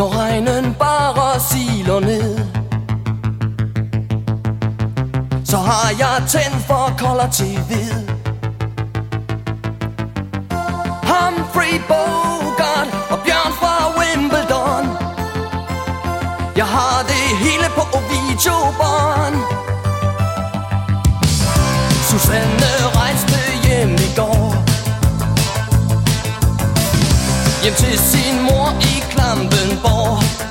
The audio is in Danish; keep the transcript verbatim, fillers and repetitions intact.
når regnen bare siler ned, så har jeg tændt for kolder til hvid. Humphrey Bogart og Bjørn fra Wimbledon, jeg har det hele på videobånd. Susanne rejste hjem i går, hjem til sin mor i Klampenborg.